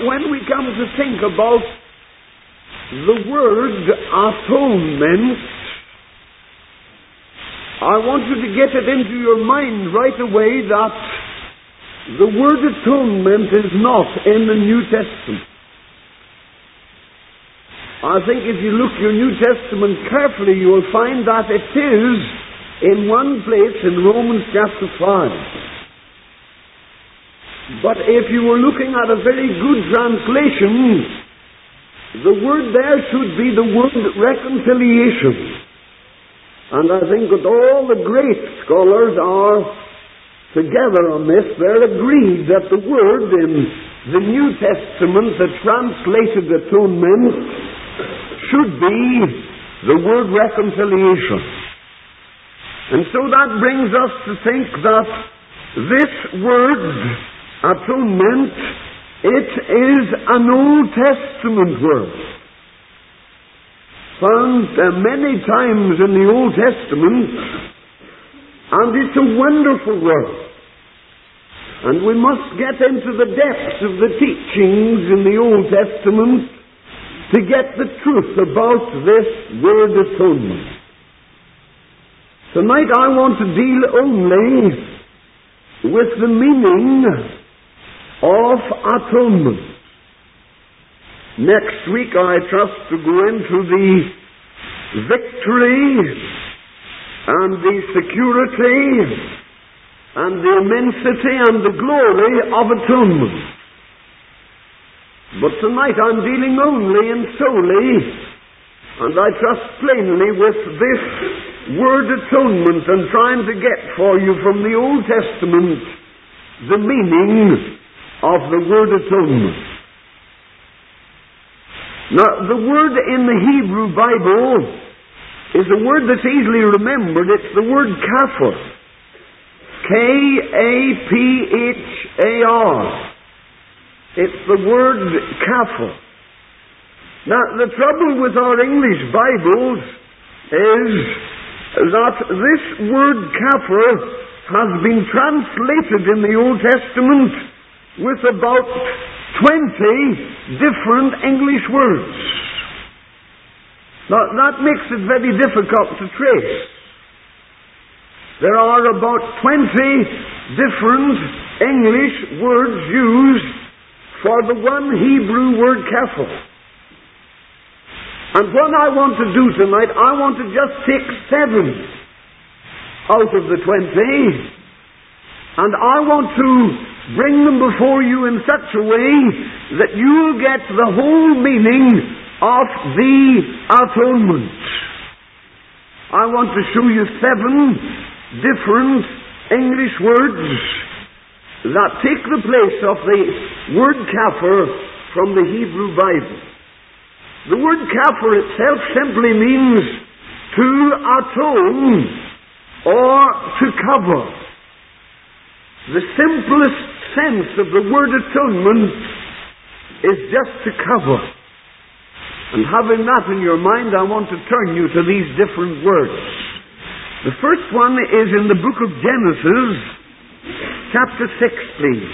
when we come to think about the word atonement, I want you to get it into your mind right away that the word atonement is not in the New Testament. I think if you look your New Testament carefully, you will find that it is in one place in Romans chapter 5. But if you were looking at a very good translation, the word there should be the word reconciliation. And I think that all the great scholars are together on this. They're agreed that the word in the New Testament, the translated atonement, should be the word reconciliation. And so that brings us to think that this word atonement, it is an Old Testament word. Found many times in the Old Testament, and it's a wonderful word. And we must get into the depths of the teachings in the Old Testament to get the truth about this word atonement. Tonight I want to deal only with the meaning of atonement. Next week I trust to go into the victory and the security and the immensity and the glory of atonement. But tonight I'm dealing only and solely, and I trust plainly, with this word atonement and trying to get for you from the Old Testament the meaning of the word atonement. Now, the word in the Hebrew Bible is a word that's easily remembered. It's the word kafir. K-A-P-H-A-R. It's the word kafir. Now, the trouble with our English Bibles is that this word kafir has been translated in the Old Testament with about 20 different English words. Now, that makes it very difficult to trace. There are about 20 different English words used for the one Hebrew word kafir. And what I want to do tonight, I want to just take 7 out of the 20, and I want to bring them before you in such a way that you'll get the whole meaning of the atonement. I want to show you 7 different English words that take the place of the word kafir from the Hebrew Bible. The word kafir itself simply means to atone or to cover. The simplest sense of the word atonement is just to cover. And having that in your mind, I want to turn you to these different words. The first one is in the book of Genesis, chapter 6, please.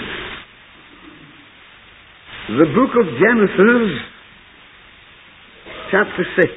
The book of Genesis, chapter 6.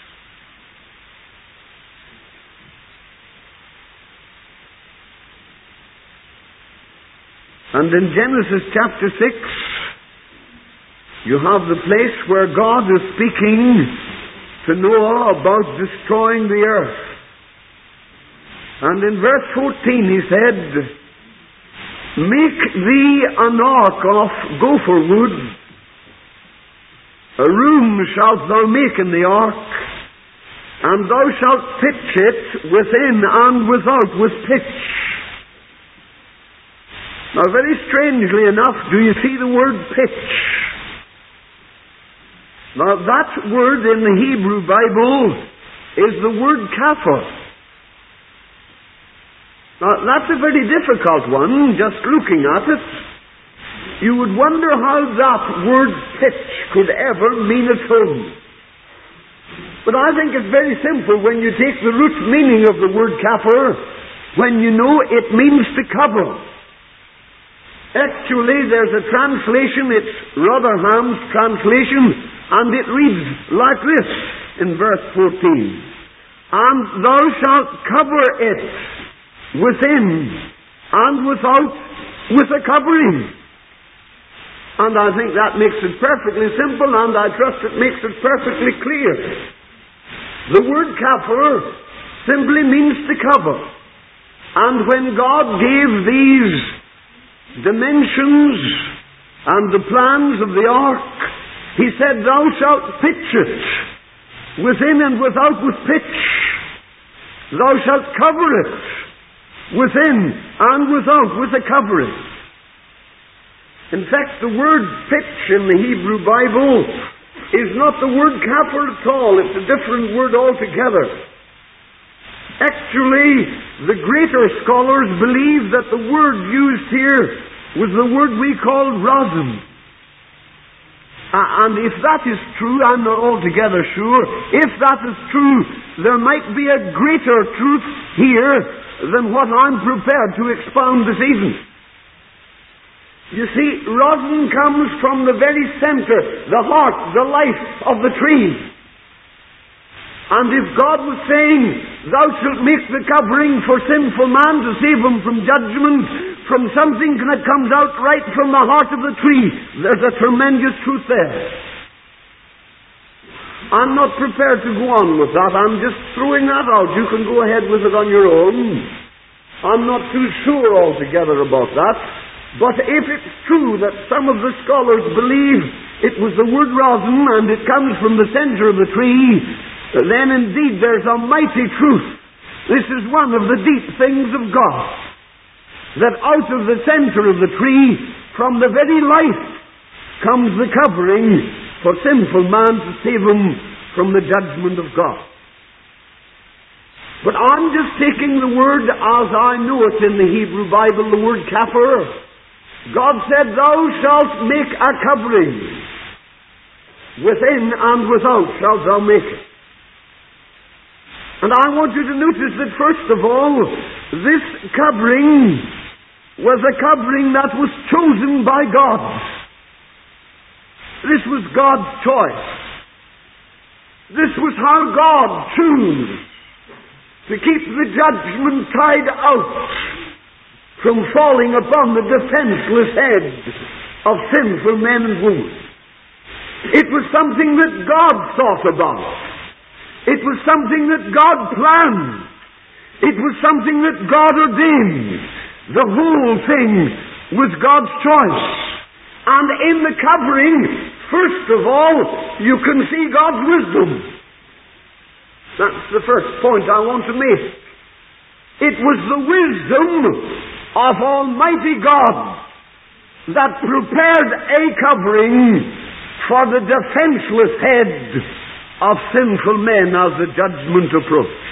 And in Genesis chapter 6, you have the place where God is speaking to Noah about destroying the earth. And in verse 14 he said, "Make thee an ark of gopher wood. A room shalt thou make in the ark, and thou shalt pitch it within and without with pitch." Now, very strangely enough, do you see the word pitch? Now, that word in the Hebrew Bible is the word kafir. Now, that's a very difficult one, just looking at it. You would wonder how that word pitch could ever mean atonement. But I think it's very simple when you take the root meaning of the word kafir, when you know it means to cover. Actually, there's a translation, it's Rotherham's translation, and it reads like this in verse 14. And thou shalt cover it within and without with a covering. And I think that makes it perfectly simple, and I trust it makes it perfectly clear. The word kafir simply means to cover. And when God gave these dimensions and the plans of the ark, He said, thou shalt pitch it within and without with pitch. Thou shalt cover it within and without with a covering. In fact, the word pitch in the Hebrew Bible is not the word kafir at all. It's a different word altogether. Actually, the greater scholars believe that the word used here was the word we call rosin. And if that is true, I'm not altogether sure. If that is true, there might be a greater truth here than what I'm prepared to expound this evening. You see, rosin comes from the very center, the heart, the life of the tree. And if God was saying, thou shalt make the covering for sinful man to save him from judgment, from something that comes out right from the heart of the tree, there's a tremendous truth there. I'm not prepared to go on with that. I'm just throwing that out. You can go ahead with it on your own. I'm not too sure altogether about that. But if it's true that some of the scholars believe it was the word rosin and it comes from the center of the tree, then indeed there's a mighty truth. This is one of the deep things of God. That out of the center of the tree, from the very life, comes the covering for sinful man to save him from the judgment of God. But I'm just taking the word as I know it in the Hebrew Bible, the word kafir. God said, thou shalt make a covering. Within and without shalt thou make it. And I want you to notice that first of all, this covering was a covering that was chosen by God. This was God's choice. This was how God chose to keep the judgment tide out from falling upon the defenseless head of sinful men and women. It was something that God thought about. It was something that God planned. It was something that God ordained. The whole thing was God's choice. And in the covering, first of all, you can see God's wisdom. That's the first point I want to make. It was the wisdom of Almighty God that prepared a covering for the defenseless head of sinful men as the judgment approached.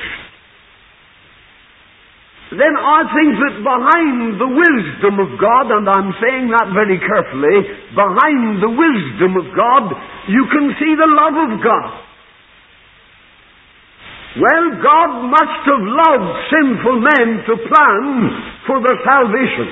Then I think that behind the wisdom of God, and I'm saying that very carefully, behind the wisdom of God, you can see the love of God. Well, God must have loved sinful men to plan for their salvation.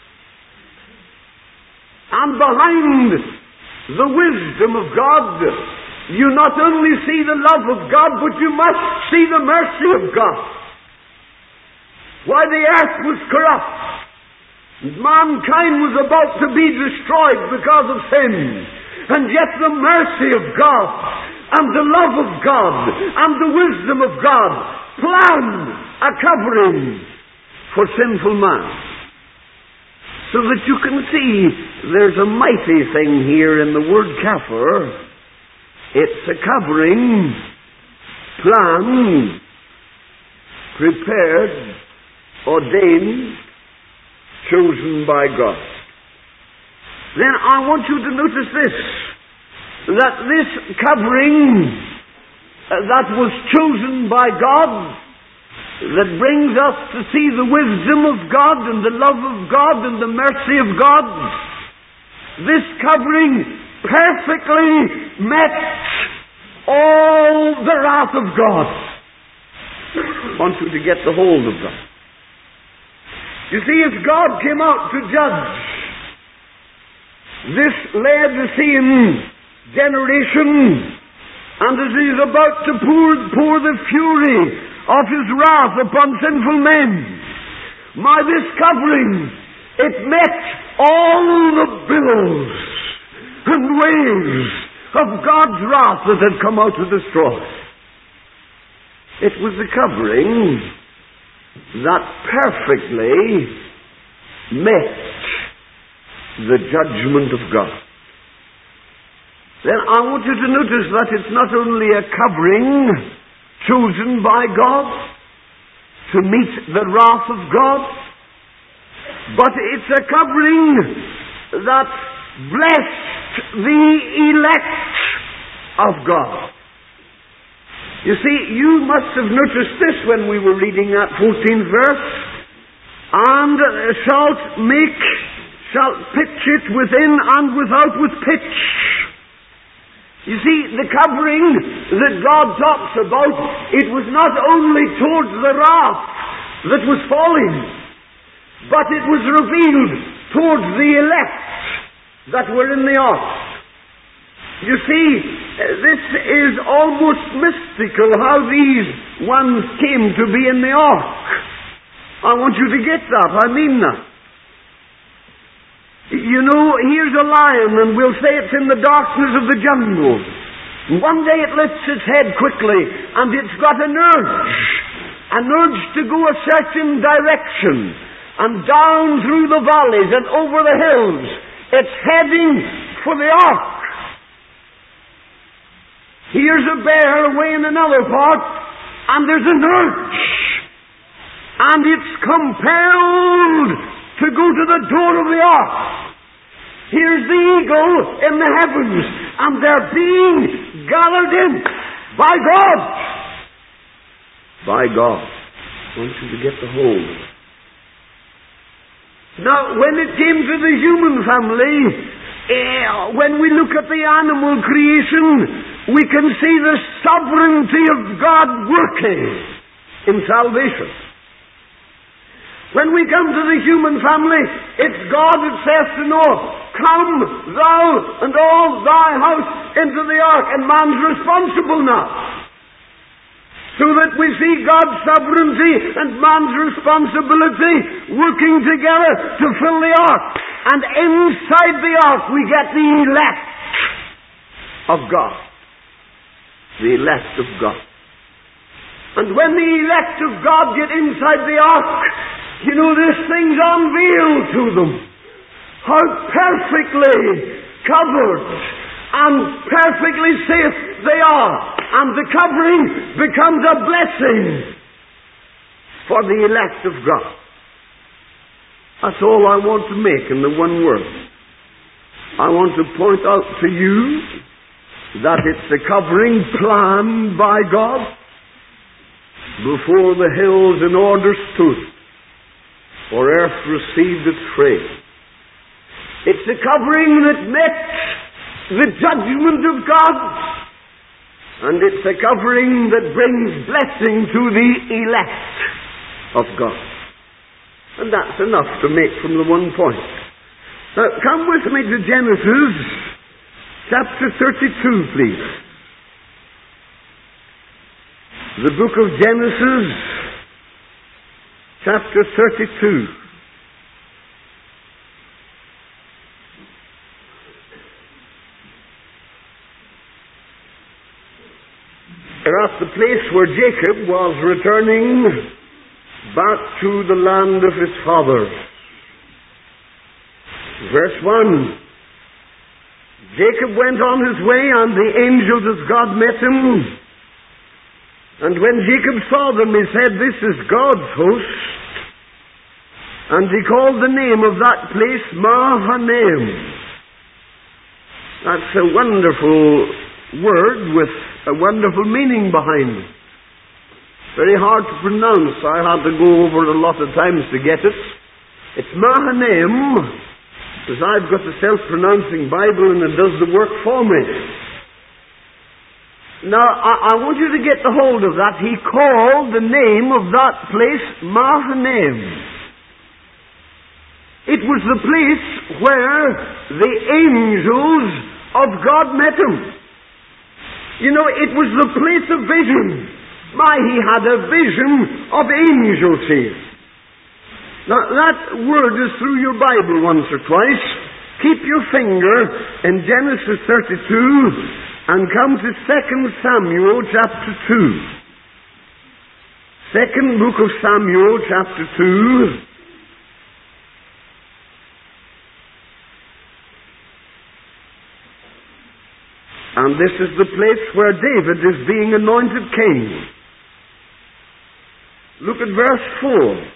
And behind the wisdom of God, you not only see the love of God, but you must see the mercy of God. Why, the earth was corrupt. Mankind was about to be destroyed because of sin. And yet the mercy of God and the love of God and the wisdom of God planned a covering for sinful man. So that you can see there's a mighty thing here in the word kafir. It's a covering, planned, prepared, ordained, chosen by God. Then I want you to notice this, that this covering that was chosen by God, that brings us to see the wisdom of God and the love of God and the mercy of God, this covering perfectly met all the wrath of God. I want you to get the hold of that. You see, if God came out to judge this Laodicean generation, and as he is about to pour the fury of his wrath upon sinful men, this covering, it met all the billows and waves of God's wrath that had come out to destroy. It was the covering that perfectly met the judgment of God. Then I want you to notice that it's not only a covering chosen by God to meet the wrath of God, but it's a covering that blessed the elect of God. You see, you must have noticed this when we were reading that 14th verse. And shalt pitch it within and without with pitch. You see, the covering that God talks about, it was not only towards the wrath that was falling, but it was revealed towards the elect that were in the ark. You see, this is almost mystical how these ones came to be in the ark. I want you to get that. I mean that. You know, here's a lion, and we'll say it's in the darkness of the jungle. One day it lifts its head quickly, and it's got an urge to go a certain direction, and down through the valleys and over the hills. It's heading for the ark. Here's a bear away in another part, and there's an urge. And it's compelled to go to the door of the ark. Here's the eagle in the heavens, and they're being gathered in by God. By God. I want you to get the hold of it. Now, when it came to the human family, when we look at the animal creation, we can see the sovereignty of God working in salvation. When we come to the human family, it's God that says to Noah, "Come, thou and all thy house into the ark," and man's responsible now. So that we see God's sovereignty and man's responsibility working together to fill the ark. And inside the ark we get the elect of God. The elect of God. And when the elect of God get inside the ark, you know, this thing's unveiled to them. How perfectly covered and perfectly safe they are. And the covering becomes a blessing for the elect of God. That's all I want to make in the one word. I want to point out to you that it's a covering planned by God before the hills in order stood, for earth received its frame. It's a covering that met the judgment of God, and it's a covering that brings blessing to the elect of God. And that's enough to make from the one point. Now, come with me to Genesis chapter 32, please. The book of Genesis chapter 32. They're at the place where Jacob was returning back to the land of his fathers. Verse 1. Jacob went on his way, and the angels of God met him. And when Jacob saw them, he said, "This is God's host." And he called the name of that place Mahanaim. That's a wonderful word with a wonderful meaning behind it. Very hard to pronounce. I had to go over it a lot of times to get it. It's Mahanaim, because I've got a self-pronouncing Bible and it does the work for me. Now, I want you to get the hold of that. He called the name of that place Mahanaim. It was the place where the angels of God met him. You know, it was the place of vision. He had a vision of angels here. Now, that word is through your Bible once or twice. Keep your finger in Genesis 32 and come to 2 Samuel chapter 2. Second book of Samuel chapter 2. And this is the place where David is being anointed king. Look at verse 4.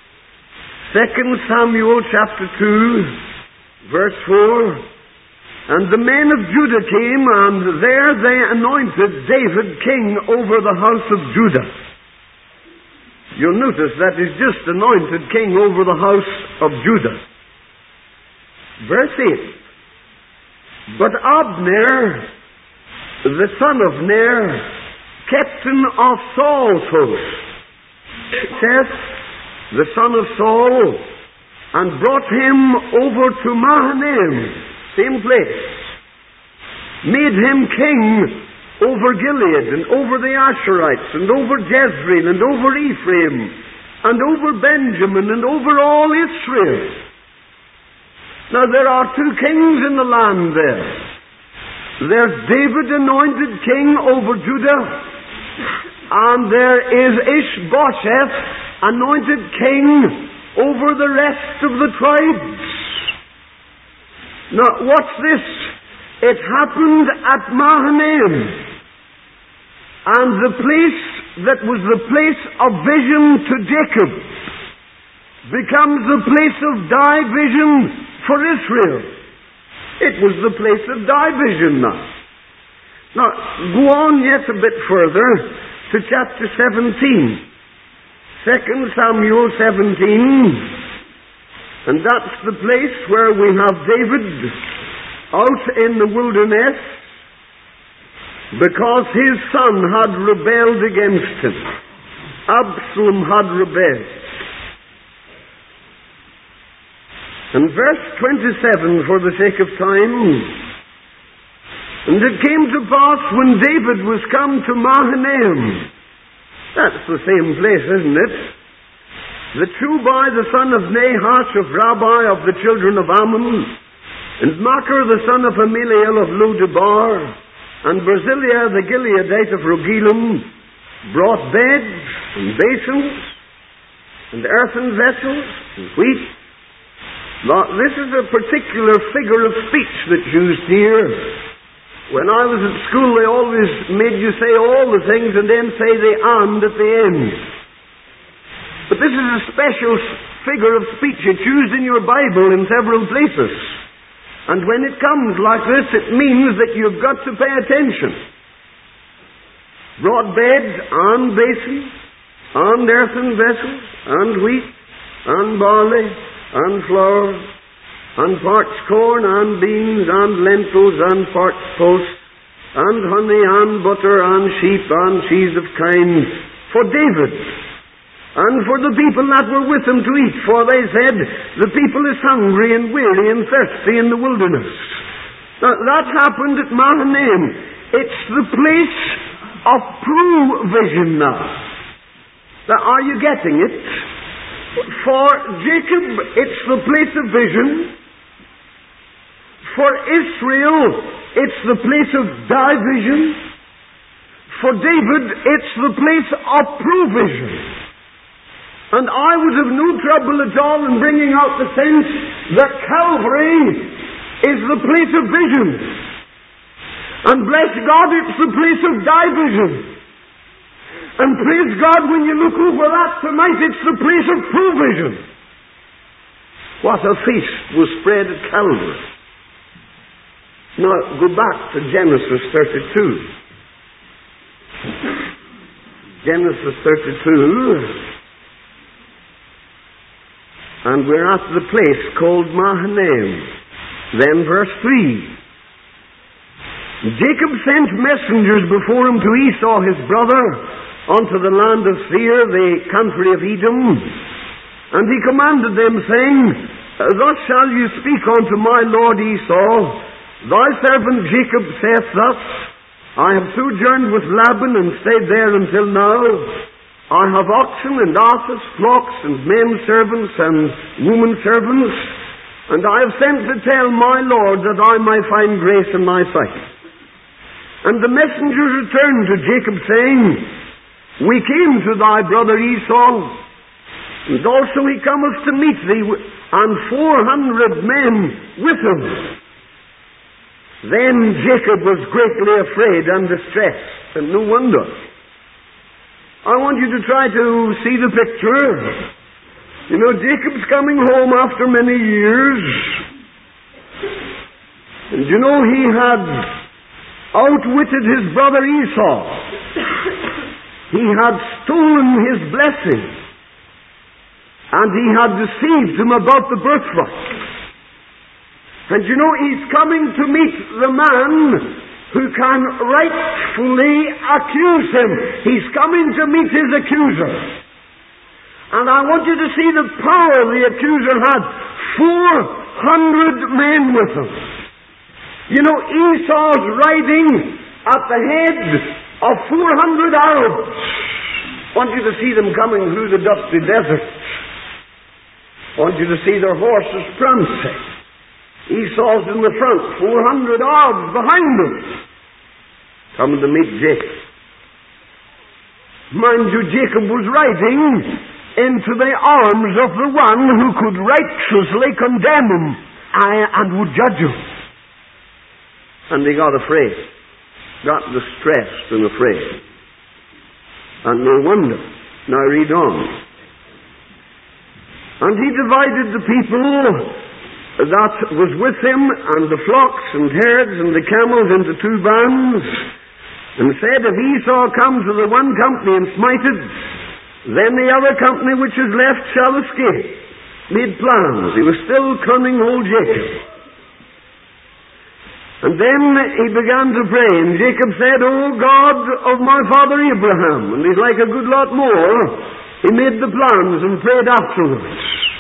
2 Samuel chapter 2, verse 4. And the men of Judah came, and there they anointed David king over the house of Judah. You'll notice that he's just anointed king over the house of Judah. Verse 8. But Abner, the son of Ner, captain of Saul's host, Seth, the son of Saul, and brought him over to Mahanaim, same place, made him king over Gilead, and over the Asherites, and over Jezreel, and over Ephraim, and over Benjamin, and over all Israel. Now there are two kings in the land there. There's David anointed king over Judah, and there is Ishbosheth anointed king over the rest of the tribes. Now, what's this? It happened at Mahanaim, and the place that was the place of vision to Jacob becomes the place of division for Israel. It was the place of division now. Now, go on yet a bit further to chapter 17. 2 Samuel 17. And that's the place where we have David out in the wilderness because his son had rebelled against him. Absalom had rebelled. And verse 27, for the sake of time. And it came to pass when David was come to Mahanaim. That's the same place, isn't it? The Chubai, the son of Nahash of Rabbi of the children of Ammon, and Machir, the son of Ameliel of Lodebar, and Barzillai, the Gileadite of Rogelim, brought beds and basins and earthen vessels and wheat. Now, this is a particular figure of speech that's used here. When I was at school, they always made you say all the things and then say the "and" at the end. But this is a special figure of speech. It's used in your Bible in several places. And when it comes like this, it means that you've got to pay attention. Brought beds and basins, and earthen vessels, and wheat, and barley, and flour, and parched corn, and beans, and lentils, and parched posts, and honey, and butter, and sheep, and cheese of kine, for David, and for the people that were with him to eat. For they said, the people is hungry, and weary, and thirsty in the wilderness. Now, that happened at Mahanaim. It's the place of provision now. Now, are you getting it? For Jacob, it's the place of vision. For Israel, it's the place of division. For David, it's the place of provision. And I would have no trouble at all in bringing out the sense that Calvary is the place of vision. And bless God, it's the place of division. And praise God, when you look over that tonight, it's the place of provision. What a feast was spread at Calvary. Now, go back to Genesis 32. Genesis 32. And we're at the place called Mahanaim. Then verse 3. Jacob sent messengers before him to Esau his brother, unto the land of Seir, the country of Edom. And he commanded them, saying, Thus shall you speak unto my lord Esau, thy servant Jacob saith thus, I have sojourned with Laban and stayed there until now. I have oxen and asses, flocks and men servants and women servants, and I have sent to tell my lord that I may find grace in thy sight. And the messengers returned to Jacob, saying, We came to thy brother Esau, and also he cometh to meet thee, and 400 men with him. Then Jacob was greatly afraid and distressed, and no wonder. I want you to try to see the picture. You know, Jacob's coming home after many years, and you know he had outwitted his brother Esau. He had stolen his blessing, and he had deceived him about the birthright. And you know, he's coming to meet the man who can rightfully accuse him. He's coming to meet his accuser. And I want you to see the power the accuser had. 400 men with him. You know, Esau's riding at the head of 400 Arabs. I want you to see them coming through the dusty desert. I want you to see their horses prancing. Esau's in the front, 400 Arabs behind them, coming to meet Jacob. Mind you, Jacob was riding into the arms of the one who could righteously condemn him and would judge him. And he got afraid, got distressed and afraid. And no wonder. Now read on. And he divided the people that was with him, and the flocks and herds and the camels into 2 bands, and said, If Esau come to the one company and smite it, then the other company which is left shall escape. Made plans. He was still cunning old Jacob. And then he began to pray, and Jacob said, O God of my father Abraham. And he's like a good lot more. He made the plans and prayed afterwards.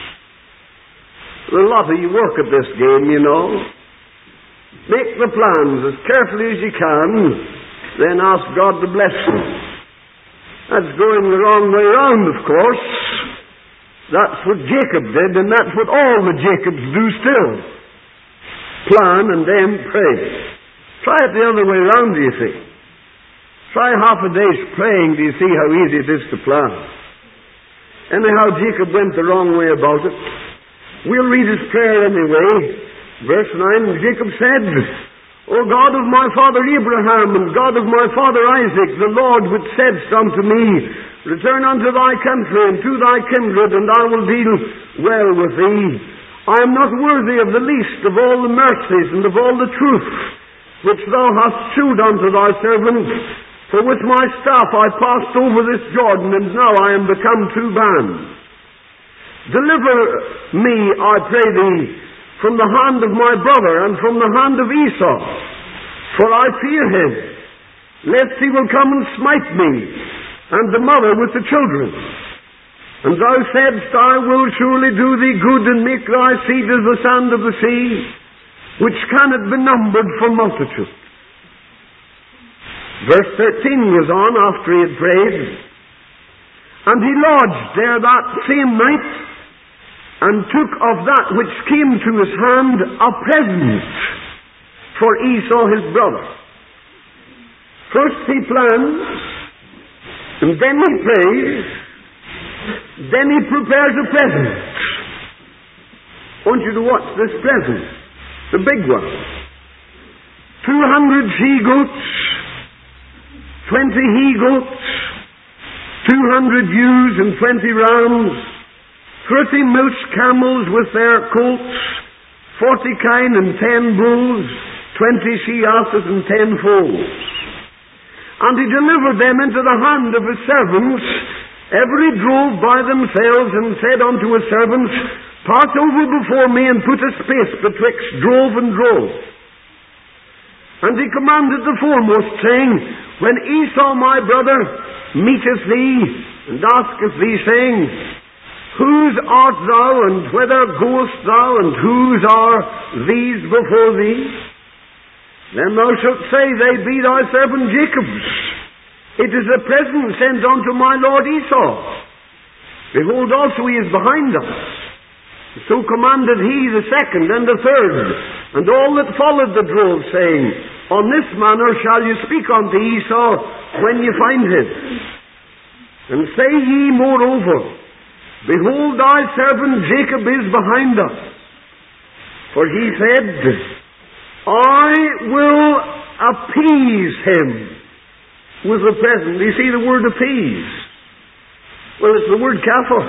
A lot of you work at this game, you know. Make the plans as carefully as you can, then ask God to bless them. That's going the wrong way round, of course. That's what Jacob did, and that's what all the Jacobs do still. Plan and then pray. Try it the other way round, do you see? Try half a day's praying, do you see how easy it is to plan? Anyhow, Jacob went the wrong way about it. We'll read his prayer anyway. Verse 9, Jacob said, O God of my father Abraham, and God of my father Isaac, the Lord which saidst unto me, Return unto thy country and to thy kindred, and I will deal well with thee. I am not worthy of the least of all the mercies and of all the truth which thou hast shewed unto thy servant. For with my staff I passed over this Jordan, and now I am become 2 bands. Deliver me, I pray thee, from the hand of my brother and from the hand of Esau, for I fear him, lest he will come and smite me, and the mother with the children. And thou saidst, I will surely do thee good, and make thy seed as the sand of the sea, which cannot be numbered for multitude. Verse 13 was on after he had prayed. And he lodged there that same night, and took of that which came to his hand a present for Esau his brother. First he plans, and then he prays, then he prepares a present. I want you to watch this present, the big one. 200 she-goats, 20 he-goats, 200 ewes and 20 rams, 30 milch camels with their colts, 40 kine and 10 bulls, 20 she-asses and 10 foals. And he delivered them into the hand of his servants. Every drove by themselves, and said unto his servants, Pass over before me, and put a space betwixt drove and drove. And he commanded the foremost, saying, When Esau my brother meeteth thee, and asketh thee, saying, Whose art thou, and whither goest thou, and whose are these before thee? Then thou shalt say, They be thy servant Jacob's. It is a present sent unto my lord Esau. Behold, also he is behind us. So commanded he the second and the third, and all that followed the drove, saying, On this manner shall you speak unto Esau when you find him. And say ye moreover, Behold, thy servant Jacob is behind us. For he said, I will appease him with the present. You see the word appease? Well, it's the word kafir.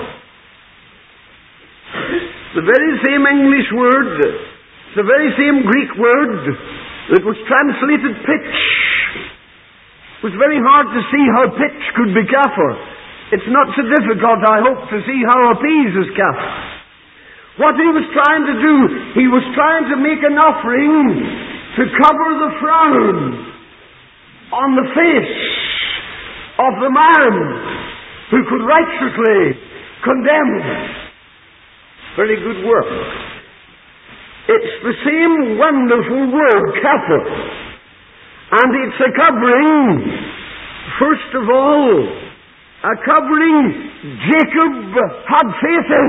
The very same English word, the very same Greek word that was translated pitch. It was very hard to see how pitch could be kafir. It's not so difficult, I hope, to see how appease is kafir. What he was trying to do, he was trying to make an offering to cover the frown on the face of the man who could righteously condemn him. Very good work. It's the same wonderful word, kafir. And it's a covering, first of all, a covering Jacob had faith in.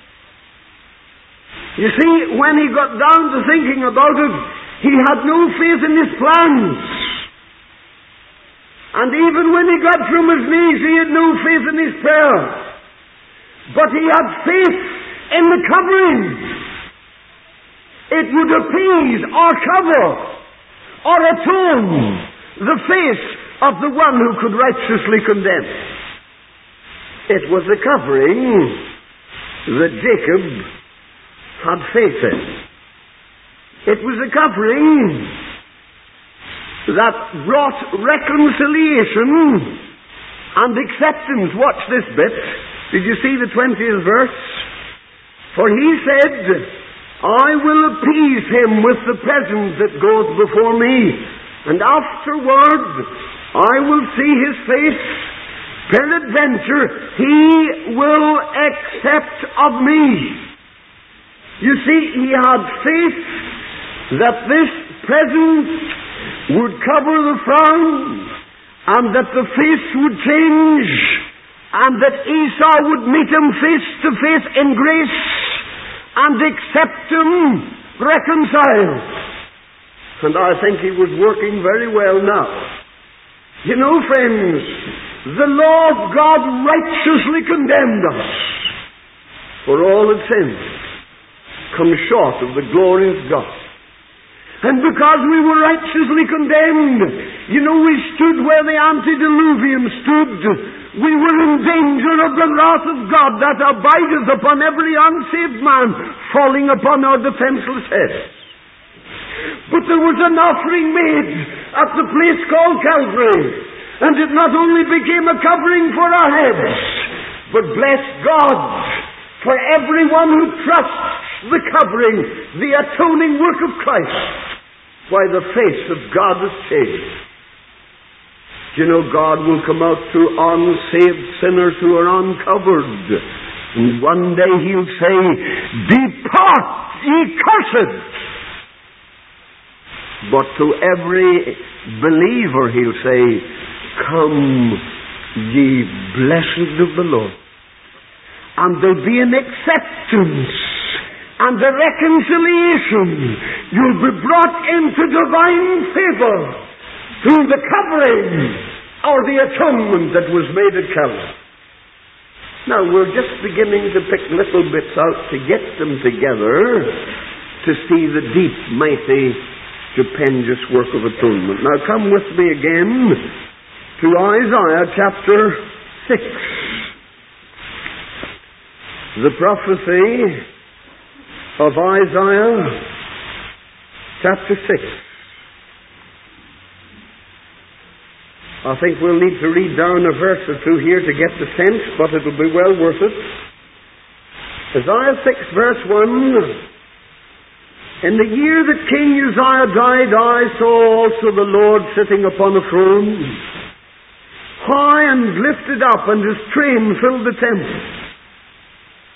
You see, when he got down to thinking about it, he had no faith in his plans. And even when he got from his knees, he had no faith in his prayer. But he had faith in the covering. It would appease or cover or atone the face of the one who could righteously condemn. It was a covering that Jacob had faith in. It was a covering that brought reconciliation and acceptance. Watch this bit. Did you see the 20th verse? For he said, I will appease him with the present that goes before me, and afterward I will see his face. Peradventure he will accept of me. You see, he had faith that this present would cover the frown, and that the face would change, and that Esau would meet him face to face in grace, and accept him reconciled. And I think he was working very well now. You know, friends, the law of God righteously condemned us, for all had sinned, come short of the glory of God. And because we were righteously condemned, you know, we stood where the antediluvian stood. We were in danger of the wrath of God that abideth upon every unsaved man, falling upon our defenseless heads. But there was an offering made at the place called Calvary, and it not only became a covering for our heads, but bless God for everyone who trusts the covering, the atoning work of Christ, why the face of God is changed. You know, God will come out to unsaved sinners who are uncovered, and one day He'll say, Depart, ye cursed! But to every believer He'll say, Come, ye blessed of the Lord. And there'll be an acceptance and a reconciliation. You'll be brought into divine favor through the covering or the atonement that was made at Calvary. Now, we're just beginning to pick little bits out to get them together to see the deep, mighty, stupendous work of atonement. Now, come with me again to Isaiah chapter 6. The prophecy of Isaiah chapter 6. I think we'll need to read down a verse or two here to get the sense, but it'll be well worth it. Isaiah 6 verse 1. In the year that King Uzziah died, I saw also the Lord sitting upon a throne, high and lifted up, and His train filled the temple.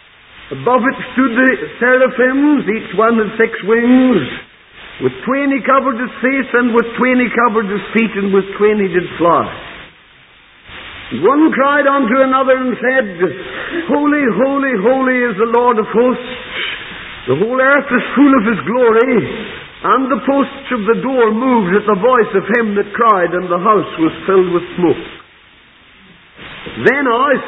Above it stood the seraphims, each one had 6 wings. With 20 covered his face, and with 20 covered his feet, and with 20 did fly. One cried unto another and said, Holy, holy, holy is the Lord of hosts. The whole earth is full of his glory. And the posts of the door moved at the voice of him that cried, and the house was filled with smoke. Then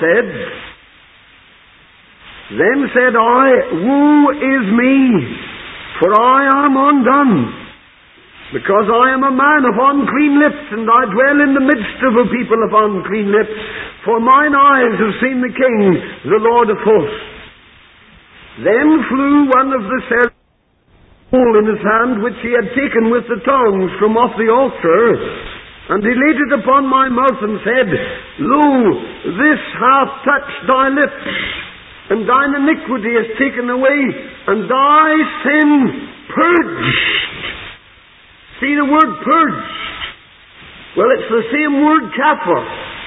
said I, Woe is me, for I am undone, because I am a man of unclean lips, and I dwell in the midst of a people of unclean lips. For mine eyes have seen the King, the Lord of hosts. Then flew one of the seraphim in his hand, which he had taken with the tongs from off the altar, and he laid it upon my mouth and said, Lo, this hath touched thy lips, and thine iniquity is taken away, and thy sin purged. See the word purged? Well, it's the same word kafir.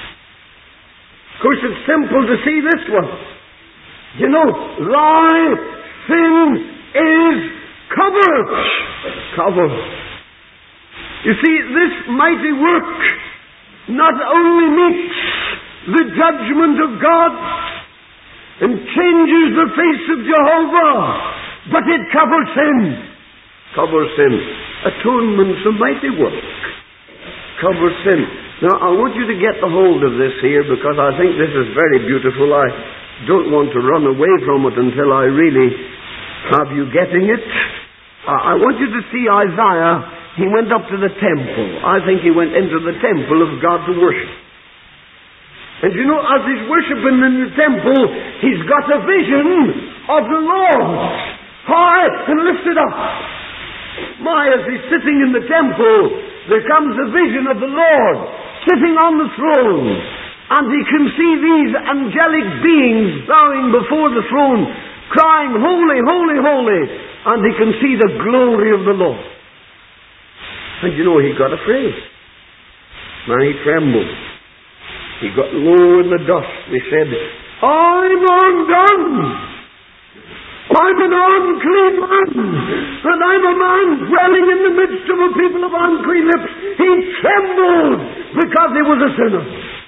Of course, it's simple to see this one. You know, thy sin is covered. Covered. You see, this mighty work not only meets the judgment of God and changes the face of Jehovah, but it covers sin. Covers sin. Atonement's a mighty work. Covers sin. Now, I want you to get the hold of this here, because I think this is very beautiful. I don't want to run away from it until I really have you getting it. I want you to see Isaiah. He went up to the temple. I think he went into the temple of God to worship. And you know, as he's worshipping in the temple, he's got a vision of the Lord, high and lifted up. As he's sitting in the temple, there comes a vision of the Lord sitting on the throne, and he can see these angelic beings bowing before the throne, crying, Holy, holy, holy, and he can see the glory of the Lord. And you know, he got afraid. Man, he trembled. He got low in the dust. He said, I'm undone. I'm an unclean man, and I'm a man dwelling in the midst of a people of unclean lips. He trembled because he was a sinner.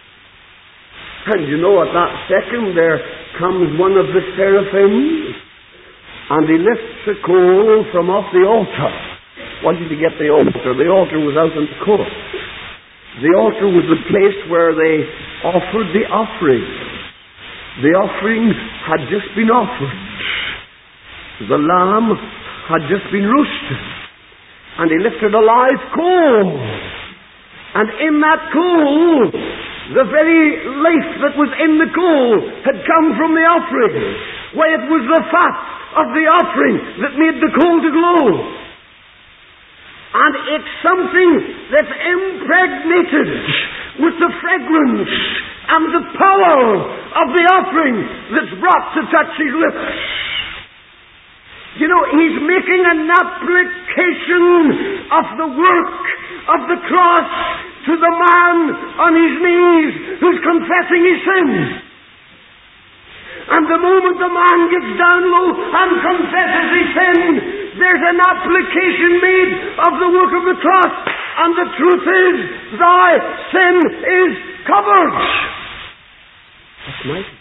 And you know, at that second there comes one of the seraphims, and he lifts a coal from off the altar. Why did he get the altar? The altar was out in the court. The altar was the place where they offered the offering. The offering had just been offered. The lamb had just been roasted. And he lifted a live coal. And in that coal, the very life that was in the coal had come from the offering. Why, it was the fat of the offering that made the coal to glow. And it's something that's impregnated with the fragrance and the power of the offering that's brought to touch his lips. You know, he's making an application of the work of the cross to the man on his knees who's confessing his sin. And the moment the man gets down low and confesses his sin, there's an application made of the work of the cross. And the truth is, thy sin is covered. That's mighty.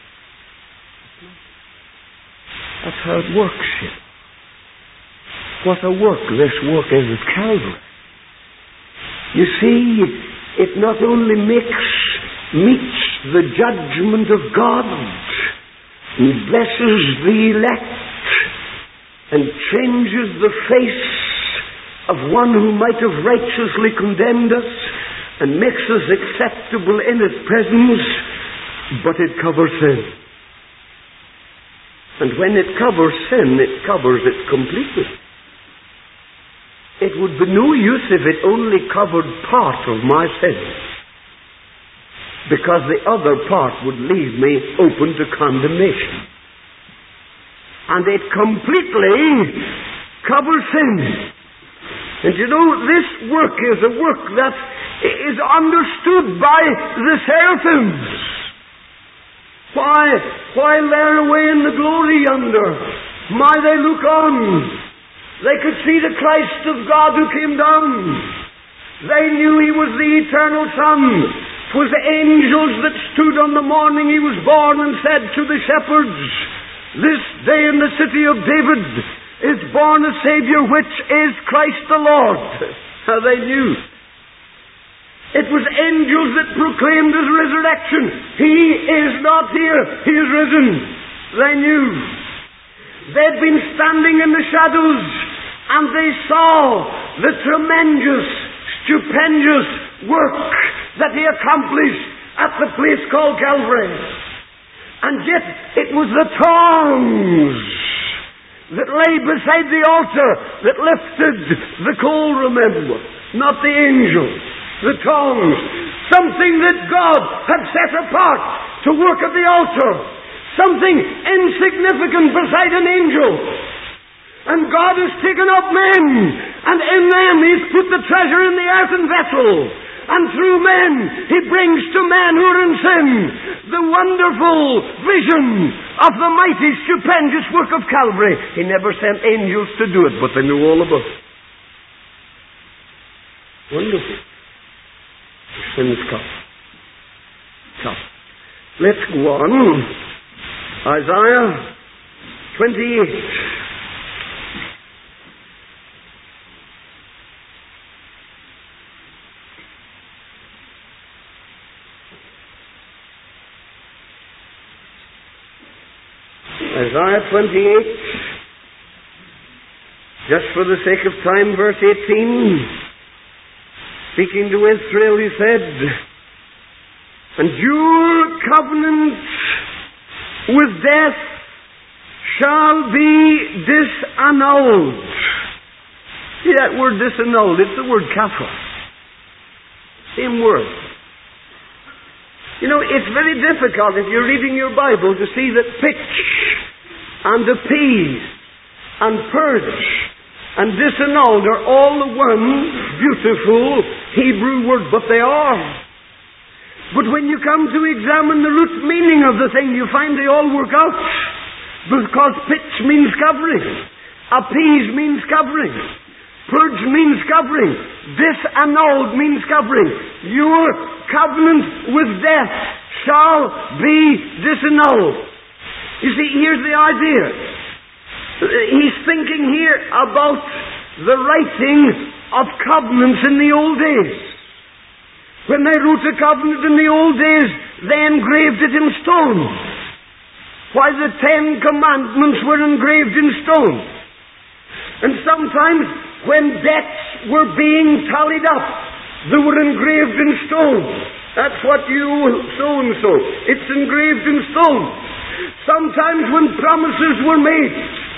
That's how it works. What a work this work is at Calvary. You see, it not only meets the judgment of God, and blesses the elect, and changes the face of one who might have righteously condemned us, and makes us acceptable in His presence, but it covers sin. And when it covers sin, it covers it completely. It would be no use if it only covered part of my sin, because the other part would leave me open to condemnation. And it completely covers sin. And you know, this work is a work that is understood by the seraphims. While they're away in the glory yonder, they look on. They could see the Christ of God who came down. They knew He was the eternal Son. 'Twas the angels that stood on the morning He was born and said to the shepherds, "This day in the city of David is born a Saviour, which is Christ the Lord." How they knew. It was angels that proclaimed His resurrection. He is not here. He is risen. They knew. They'd been standing in the shadows and they saw the tremendous, stupendous work that He accomplished at the place called Calvary. And yet it was the tongues that lay beside the altar that lifted the coal, remember, not the angels. The tongues, something that God had set apart to work at the altar, something insignificant beside an angel. And God has taken up men, and in them He's put the treasure in the earthen vessel. And through men He brings to men who are in sin the wonderful vision of the mighty, stupendous work of Calvary. He never sent angels to do it, but they knew all about it. Wonderful. Sin's come. Let's go on. Isaiah 28. Isaiah 28. Just for the sake of time, verse 18. Speaking to Israel, He said, "And your covenant with death shall be disannulled." See that word disannulled? It's the word kafra. Same word. You know, it's very difficult if you're reading your Bible to see that pitch and appease and purge and disannulled are all the one beautiful Hebrew word, but they are. But when you come to examine the root meaning of the thing, you find they all work out. Because pitch means covering. Appease means covering. Purge means covering. Disannulled means covering. Your covenant with death shall be disannulled. You see, here's the idea. He's thinking here about the writing of covenants in the old days. When they wrote a covenant in the old days, they engraved it in stone. Why, the 10 Commandments were engraved in stone. And sometimes when debts were being tallied up, they were engraved in stone. That's what you so-and-so. It's engraved in stone. Sometimes when promises were made,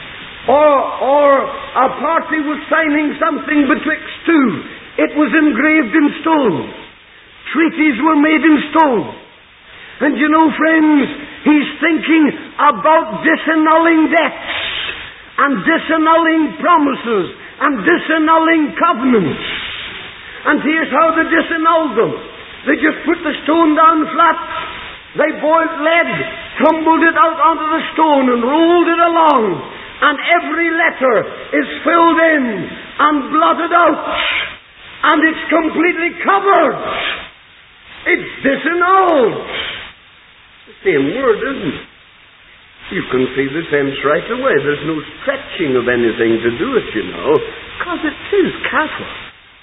or a party was signing something betwixt two, it was engraved in stone. Treaties were made in stone. And you know, friends, he's thinking about disannulling debts, and disannulling promises, and disannulling covenants. And here's how they disannulled them. They just put the stone down flat. They boiled lead, tumbled it out onto the stone, and rolled it along. And every letter is filled in and blotted out. And it's completely covered. It's disannulled. The same word, isn't it? You can see the sense right away. There's no stretching of anything to do it, you know. Because it is kafra.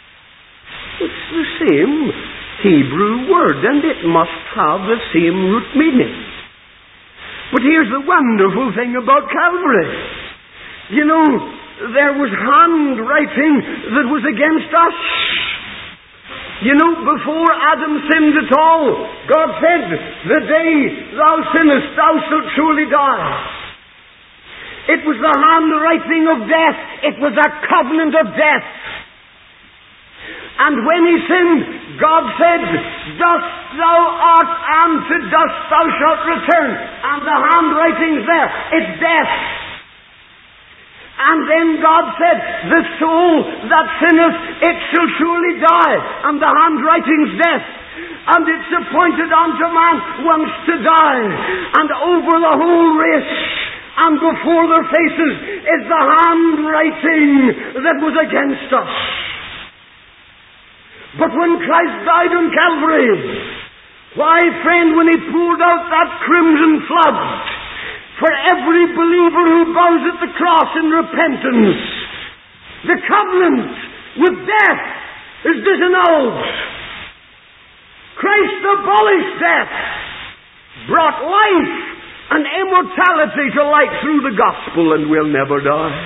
It's the same Hebrew word, and it must have the same root meaning. But here's the wonderful thing about Calvary. You know, there was handwriting that was against us. You know, before Adam sinned at all, God said, "The day thou sinnest, thou shalt surely die." It was the handwriting of death. It was a covenant of death. And when he sinned, God said, "Dust thou art, and to dust thou shalt return." And the handwriting's there. It's death. And then God said, "The soul that sinneth, it shall surely die." And the handwriting's death. and it's appointed unto man once to die, and over the whole race and before their faces is the handwriting that was against us. But when Christ died on Calvary, why, friend, when He poured out that crimson flood for every believer who bows at the cross in repentance, the covenant with death is disannulled. Christ abolished death, brought life and immortality to light through the gospel, and we'll never die.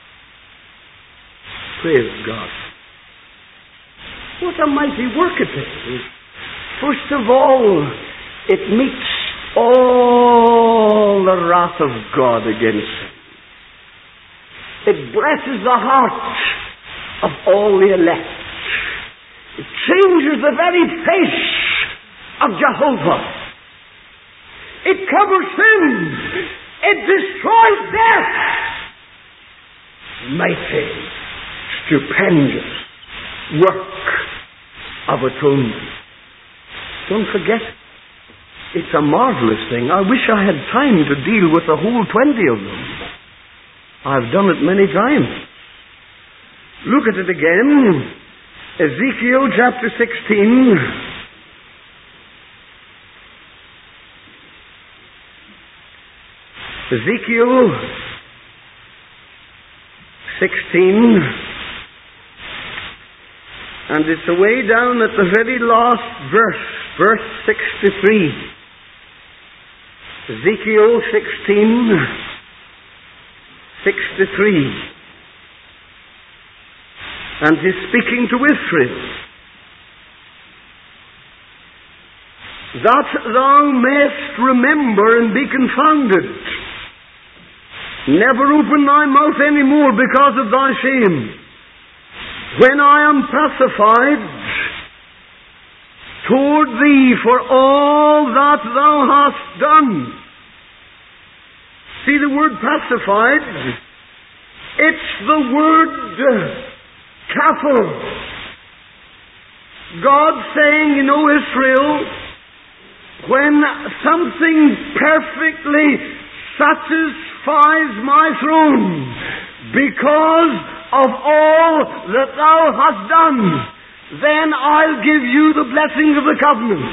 Praise God. What a mighty work it is. First of all, it meets all the wrath of God against sin. It blesses the heart of all the elect. It changes the very face of Jehovah. It covers sin. It destroys death. Mighty, stupendous work of atonement. Don't forget, it's a marvelous thing. I wish I had time to deal with the whole 20 of them. I've done it many times. Look at it again. Ezekiel chapter 16. Ezekiel 16. And it's away down at the very last verse, verse 63. Ezekiel 16, 63. And he's speaking to Israel. That thou mayest remember and be confounded. Never open thy mouth any more because of thy shame. When I am pacified toward thee for all that thou hast done. See the word pacified? It's the word kafir. God saying, you know, Israel, when something perfectly satisfies my throne because of all that thou hast done, then I'll give you the blessings of the covenant.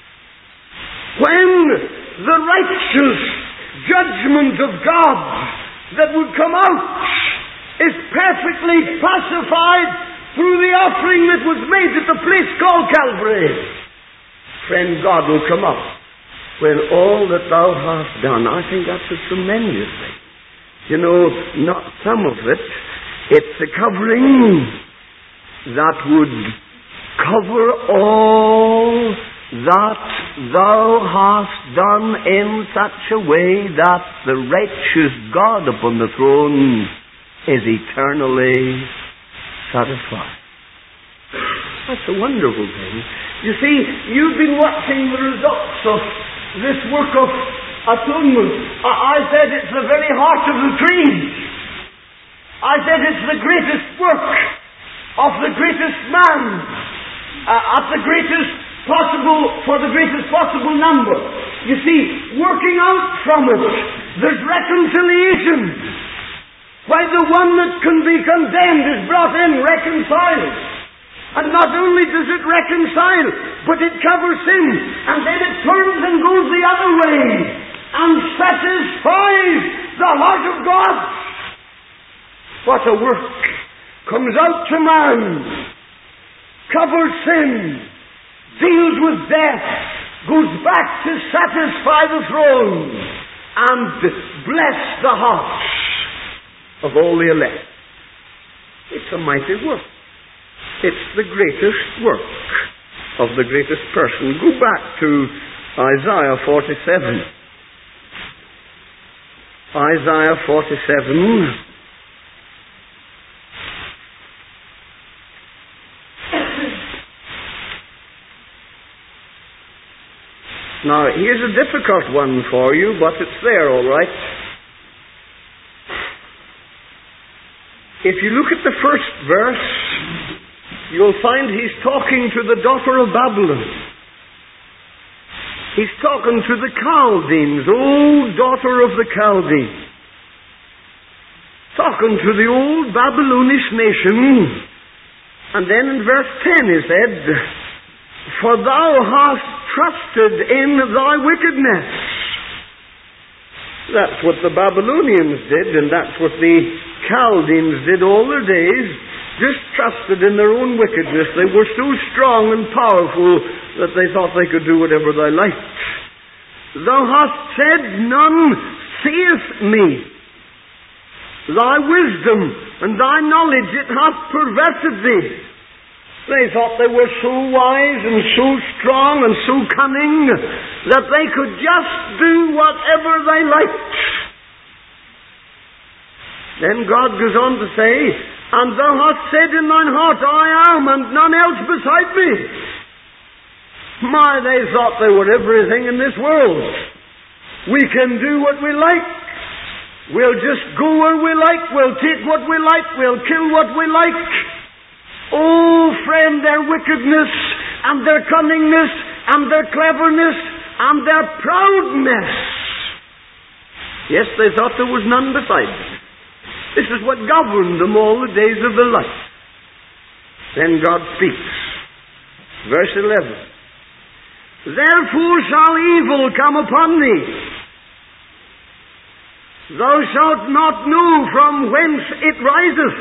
When the righteous judgment of God that would come out is perfectly pacified through the offering that was made at the place called Calvary, friend, God will come up when all that thou hast done. I think that's a tremendous thing. You know, not some of it. It's a covering that would cover all that thou hast done in such a way that the righteous God upon the throne is eternally satisfied. That's a wonderful thing. You see, you've been watching the results of this work of atonement. I said it's the very heart of the tree. I said it's the greatest work of the greatest man at the greatest possible, for the greatest possible number. You see, working out from it, there's reconciliation. Why, the one that can be condemned is brought in, reconciled. And not only does it reconcile, but it covers sin. And then it turns and goes the other way and satisfies the heart of God. What a work. Comes out to man, covers sin, deals with death, goes back to satisfy the throne, and bless the hearts of all the elect. It's a mighty work. It's the greatest work of the greatest person. Go back to Isaiah 47. Isaiah 47. Now, here's a difficult one for you, but it's there, all right. If you look at the first verse, you'll find he's talking to the daughter of Babylon. He's talking to the Chaldeans, O daughter of the Chaldeans. Talking to the old Babylonish nation. And then in verse 10 he said, for thou hast trusted in thy wickedness. That's what the Babylonians did, and that's what the Chaldeans did all their days. Just trusted in their own wickedness. They were so strong and powerful that they thought they could do whatever they liked. Thou hast said, none seeth me. Thy wisdom and thy knowledge it hath perverted thee. They thought they were so wise and so strong and so cunning that they could just do whatever they liked. Then God goes on to say, and thou hast said in thine heart, I am, and none else beside me. My, they thought they were everything in this world. We can do what we like. We'll just go where we like. We'll take what we like. We'll kill what we like. Oh, friend, their wickedness and their cunningness and their cleverness and their proudness. Yes, they thought there was none beside them. This is what governed them all the days of their life. Then God speaks. Verse 11. Therefore shall evil come upon thee. Thou shalt not know from whence it riseth,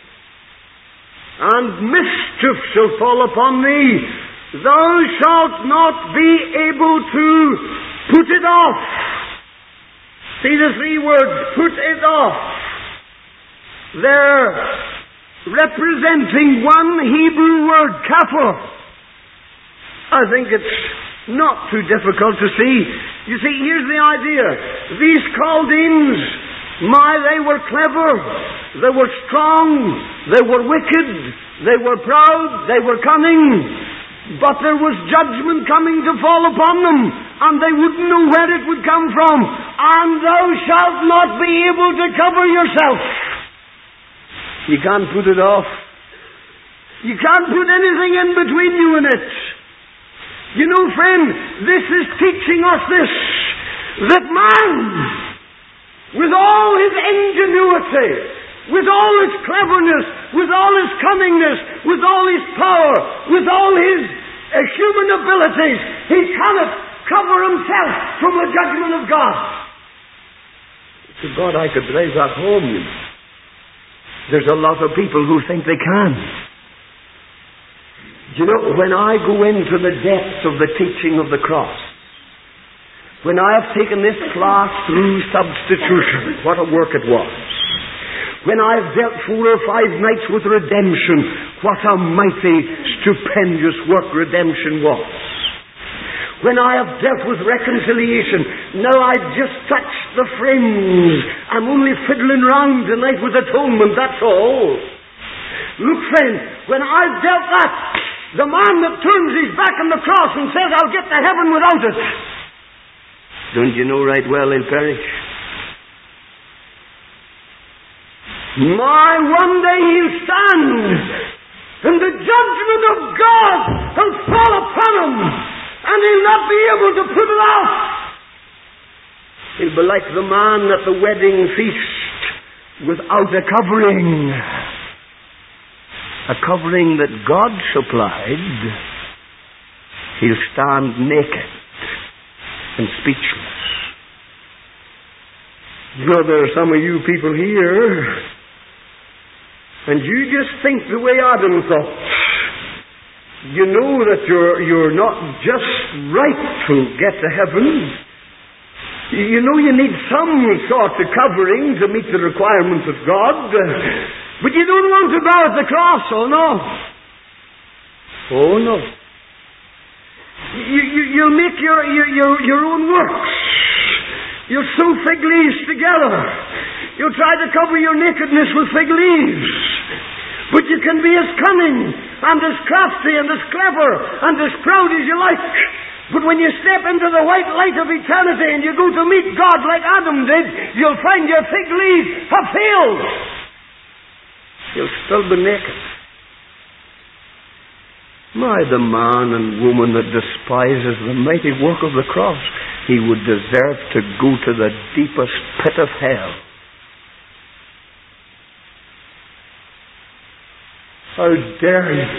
and mischief shall fall upon thee. Thou shalt not be able to put it off. See the three words, put it off. They're representing one Hebrew word, kafir. I think it's not too difficult to see. You see, here's the idea. These Chaldeans, they were clever, they were strong, they were wicked, they were proud, they were cunning, but there was judgment coming to fall upon them, and they wouldn't know where it would come from. And thou shalt not be able to cover yourself. You can't put it off. You can't put anything in between you and it. You know, friend, this is teaching us this, that man, with all his ingenuity, with all his cleverness, with all his cunningness, with all his power, with all his human abilities, he cannot cover himself from the judgment of God. To God, I could drive that home. There's a lot of people who think they can. You know, when I go into the depths of the teaching of the cross, when I have taken this class through substitution, what a work it was. When I have dealt 4 or 5 nights with redemption, what a mighty, stupendous work redemption was. When I have dealt with reconciliation, now I've just touched the fringe. I'm only fiddling round tonight with atonement, that's all. Look, friend, when I've dealt that, the man that turns his back on the cross and says, I'll get to heaven without it, don't you know right well he'll perish? One day he'll stand, and the judgment of God will fall upon him, and he'll not be able to put it off. He'll be like the man at the wedding feast without a covering. A covering that God supplied. He'll stand naked and speechless. You know, there are some of you people here, and you just think the way Adam thought. You know that you're not just right to get to heaven. You know you need some sort of covering to meet the requirements of God. But you don't want to bow at the cross, oh no. Oh no. You'll make your own works. You'll sew fig leaves together. You'll try to cover your nakedness with fig leaves. But you can be as cunning and as crafty and as clever and as proud as you like. But when you step into the white light of eternity and you go to meet God like Adam did, you'll find your fig leaves have failed. You'll still be naked. The man and woman that despises the mighty work of the cross, he would deserve to go to the deepest pit of hell. How dare you?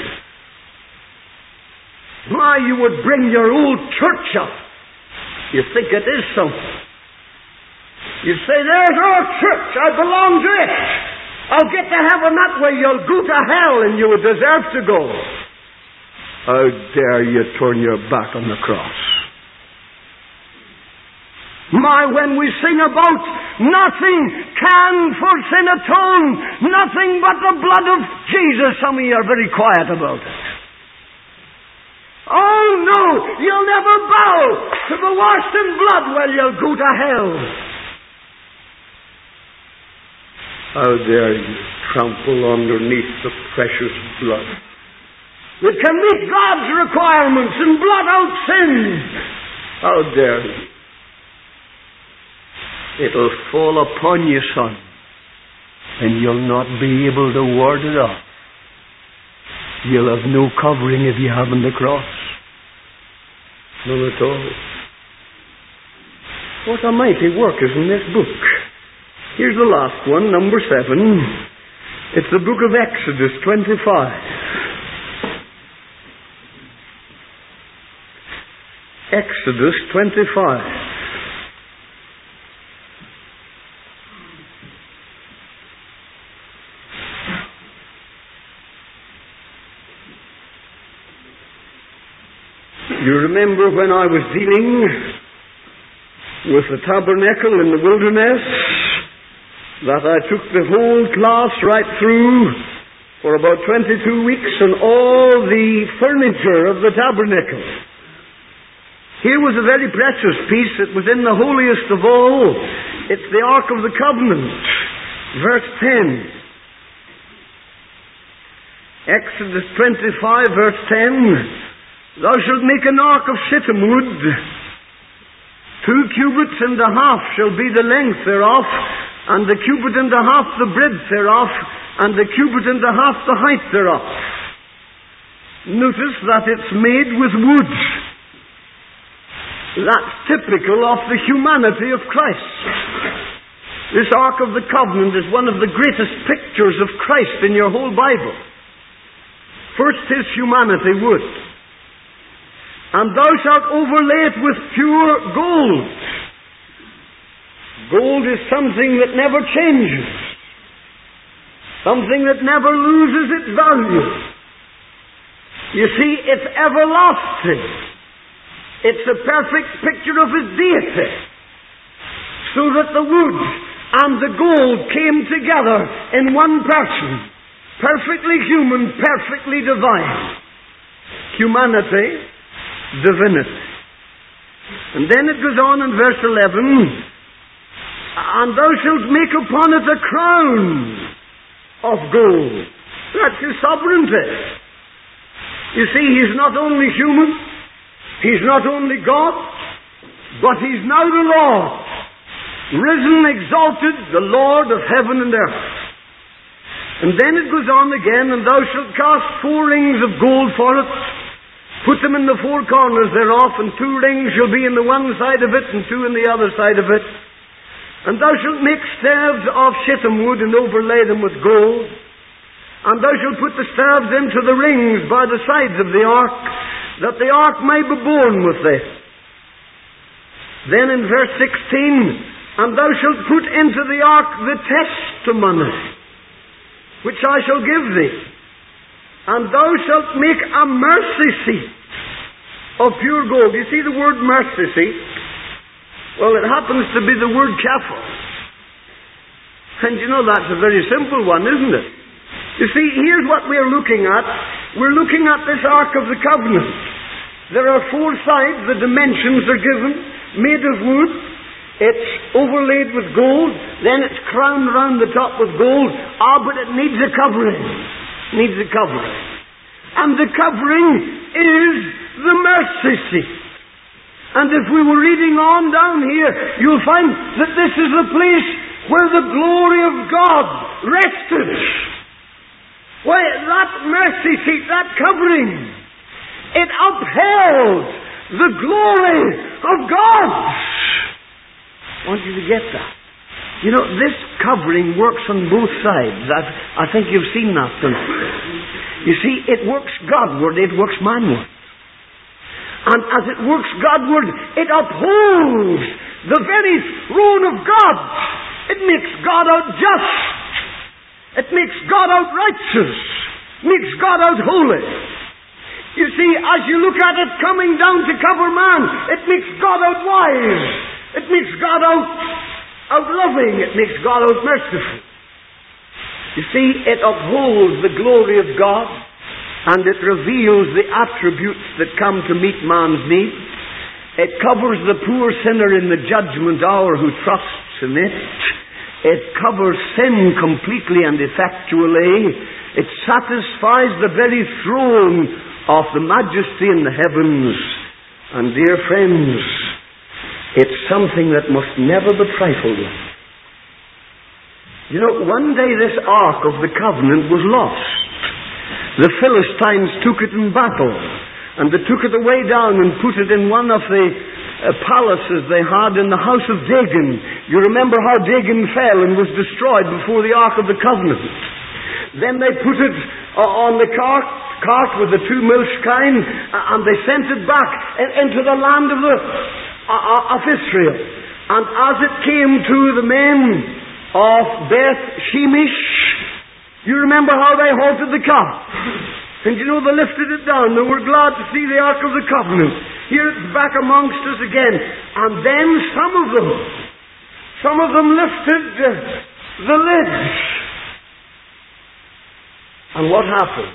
You would bring your old church up. You think it is something. You say, there's our church, I belong to it. I'll get to heaven that way. You'll go to hell and you would deserve to go. How dare you turn your back on the cross? When we sing about nothing can for sin atone, nothing but the blood of Jesus, some of you are very quiet about it. Oh no, you'll never bow to the washed in blood. Well, you'll go to hell. How dare you trample underneath the precious blood that can meet God's requirements and blot out sin? How dare you? It'll fall upon you, son, and you'll not be able to ward it off. You'll have no covering if you haven't the cross. None at all. What a mighty work is in this book. Here's the last one, number 7. It's the book of Exodus 25. Exodus 25. You remember when I was dealing with the tabernacle in the wilderness, that I took the whole class right through for about 22 weeks and all the furniture of the tabernacle. Here was a very precious piece. It was in the holiest of all. It's the Ark of the Covenant. Verse 10. Exodus 25, verse 10. Thou shalt make an ark of shittim wood. 2 cubits and a half shall be the length thereof, and the cubit and a half the breadth thereof, and the cubit and a half the height thereof. Notice that it's made with wood. That's typical of the humanity of Christ. This Ark of the Covenant is one of the greatest pictures of Christ in your whole Bible. First, His humanity, wood. And thou shalt overlay it with pure gold. Gold is something that never changes. Something that never loses its value. You see, it's everlasting. It's a perfect picture of His deity. So that the wood and the gold came together in one person. Perfectly human, perfectly divine. Humanity, divinity. And then it goes on in verse 11, and thou shalt make upon it a crown of gold. That's His sovereignty. You see, He's not only human, He's not only God, but He's now the Lord, risen, exalted, the Lord of heaven and earth. And then it goes on again, and thou shalt cast 4 rings of gold for it, put them in the 4 corners thereof, and 2 rings shall be in the one side of it, and 2 in the other side of it. And thou shalt make staves of shittim wood, and overlay them with gold. And thou shalt put the staves into the rings by the sides of the ark, that the ark may be borne with them. Then in verse 16, and thou shalt put into the ark the testimony, which I shall give thee. And thou shalt make a mercy seat of pure gold. You see the word mercy seat? Well, it happens to be the word kafel. And you know that's a very simple one, isn't it? You see, here's what we're looking at. We're looking at this Ark of the Covenant. There are 4 sides, the dimensions are given, made of wood. It's overlaid with gold, then it's crowned round the top with gold. But it needs a covering. Needs a covering. And the covering is the mercy seat. And if we were reading on down here, you'll find that this is the place where the glory of God rested. Why, that mercy seat, that covering, It upheld the glory of God. I want you to get that. You know, this covering works on both sides. I think you've seen that. You see, it works Godward, it works manward. And as it works Godward, it upholds the very throne of God. It makes God out just. It makes God out righteous. It makes God out holy. You see, as you look at it coming down to cover man, it makes God out wise. It makes God out loving. It makes God out merciful. You see, it upholds the glory of God, and it reveals the attributes that come to meet man's needs. It covers the poor sinner in the judgment hour who trusts in it. It covers sin completely and effectually. It satisfies the very throne of the majesty in the heavens. And dear friends, it's something that must never be trifled with. You know, one day this Ark of the Covenant was lost. The Philistines took it in battle, and they took it away down and put it in one of the palaces they had in the house of Dagon. You remember how Dagon fell and was destroyed before the Ark of the Covenant. Then they put it on the cart with the two milch kine, and they sent it back into the land of Israel. And as it came to the men of Beth Shemesh, you remember how they halted the cart. And you know, they lifted it down. They were glad to see the Ark of the Covenant. Here it's back amongst us again. And then some of them lifted the lid. And what happened?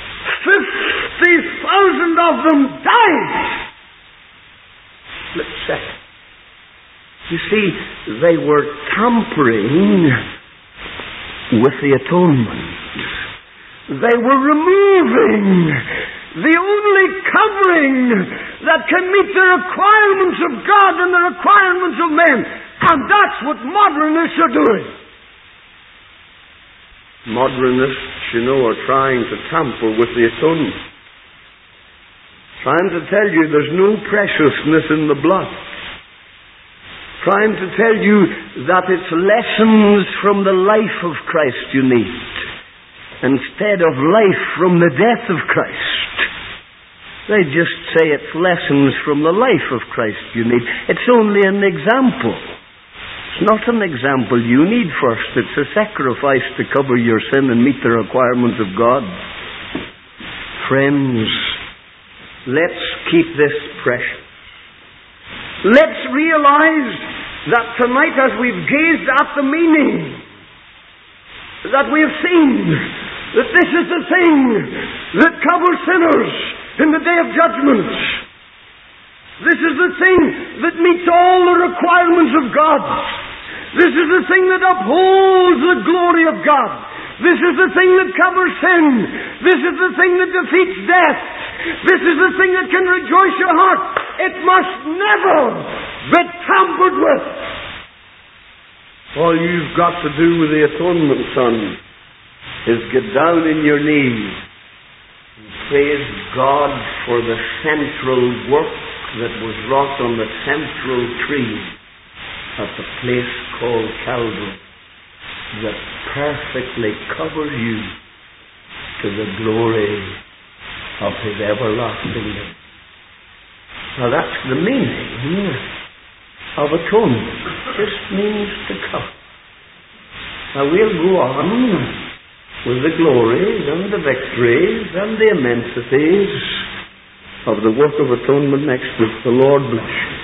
50,000 of them died. Split second. You see, they were tampering with the atonement. They were removing the only covering that can meet the requirements of God and the requirements of men. And that's what modernists are doing. Modernists, you know, are trying to tamper with the atonement. Trying to tell you there's no preciousness in the blood. Trying to tell you that it's lessons from the life of Christ you need, instead of life from the death of Christ. They just say it's lessons from the life of Christ you need. It's only an example. It's not an example you need first. It's a sacrifice to cover your sin and meet the requirements of God. Friends, let's keep this precious. Let's realize that tonight, as we've gazed at the meaning, that we have seen that this is the thing that covers sinners in the day of judgment. This is the thing that meets all the requirements of God. This is the thing that upholds the glory of God. This is the thing that covers sin. This is the thing that defeats death. This is the thing that can rejoice your heart. It must never be tampered with. All you've got to do with the atonement, son, is get down in your knees and praise God for the central work that was wrought on the central tree at the place called Calvary, that perfectly covers you to the glory of His everlasting name. Now that's the meaning of atonement. It just means to cover. Now we'll go on with the glories and the victories and the immensities of the work of atonement next week. The Lord bless you.